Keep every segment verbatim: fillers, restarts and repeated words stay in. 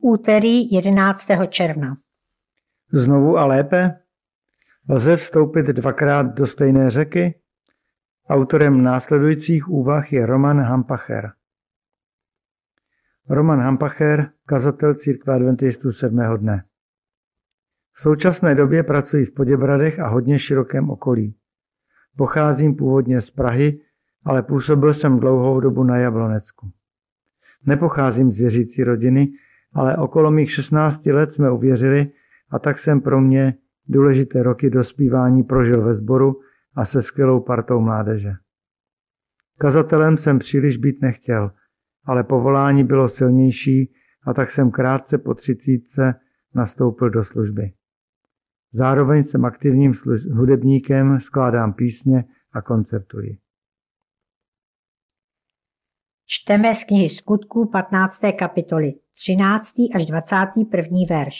Úterý jedenáctého června. Znovu a lépe? Lze vstoupit dvakrát do stejné řeky? Autorem následujících úvah je Roman Hampacher. Roman Hampacher, kazatel církve adventistů sedmého dne. V současné době pracuji v Poděbradech a hodně širokém okolí. Pocházím původně z Prahy, ale působil jsem dlouhou dobu na Jablonecku. Nepocházím z věřící rodiny, ale okolo mých šestnácti let jsme uvěřili a tak jsem pro mě důležité roky dospívání prožil ve sboru a se skvělou partou mládeže. Kazatelem jsem příliš být nechtěl, ale povolání bylo silnější a tak jsem krátce po třicítce nastoupil do služby. Zároveň jsem aktivním služ- hudebníkem, skládám písně a koncertuji. Čteme z knihy Skutků patnácté kapitoly, třináctý až dvacátý první verš.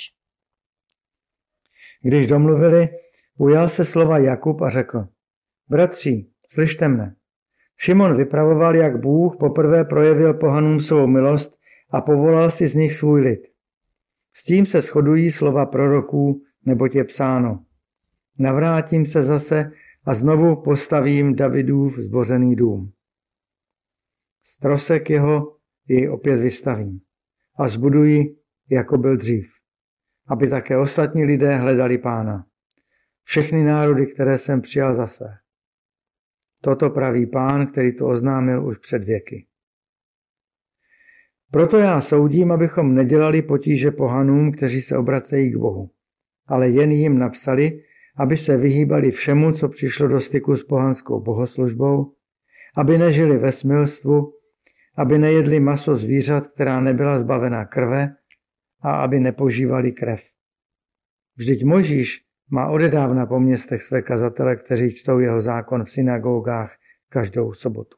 Když domluvili, ujal se slova Jakub a řekl: Bratři, slyšte mne. Šimon vypravoval, jak Bůh poprvé projevil pohanům svou milost a povolal si z nich svůj lid. S tím se shodují slova proroků, neboť je psáno: Navrátím se zase a znovu postavím Davidův zbořený dům. Strosek jeho jej opět vystavím a zbuduji, jako byl dřív, aby také ostatní lidé hledali Pána. Všechny národy, které jsem přijal za své. Toto praví Pán, který to oznámil už před věky. Proto já soudím, abychom nedělali potíže pohanům, kteří se obracejí k Bohu, ale jen jim napsali, aby se vyhýbali všemu, co přišlo do styku s pohanskou bohoslužbou, aby nežili ve smilstvu, aby nejedli maso zvířat, která nebyla zbavena krve, a aby nepožívali krev. Vždyť Mojžíš má odedávna po městech své kazatele, kteří čtou jeho zákon v synagogách každou sobotu.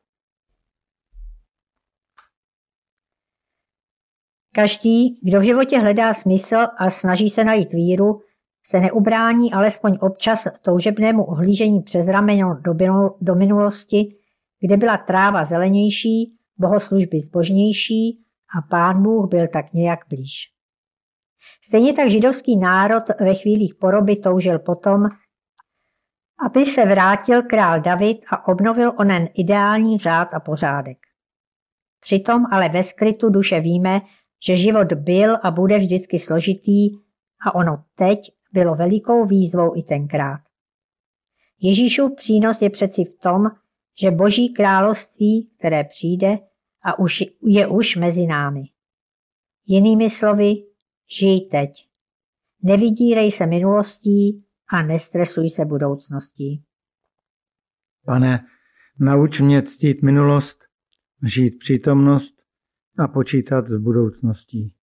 Každý, kdo v životě hledá smysl a snaží se najít víru, se neubrání alespoň občas toužebnému ohlížení přes rameno do minulosti, kde byla tráva zelenější, bohoslužby zbožnější a Pán Bůh byl tak nějak blíž. Stejně tak židovský národ ve chvílích poroby toužil potom, aby se vrátil král David a obnovil onen ideální řád a pořádek. Přitom ale ve skrytu duše víme, že život byl a bude vždycky složitý a ono teď bylo velikou výzvou i tenkrát. Ježíšův přínos je přeci v tom, že Boží království, které přijde a už je už mezi námi. Jinými slovy, žij teď. Nevydírej se minulostí a nestresuj se budoucností. Pane, nauč mě ctít minulost, žít přítomnost a počítat s budoucností.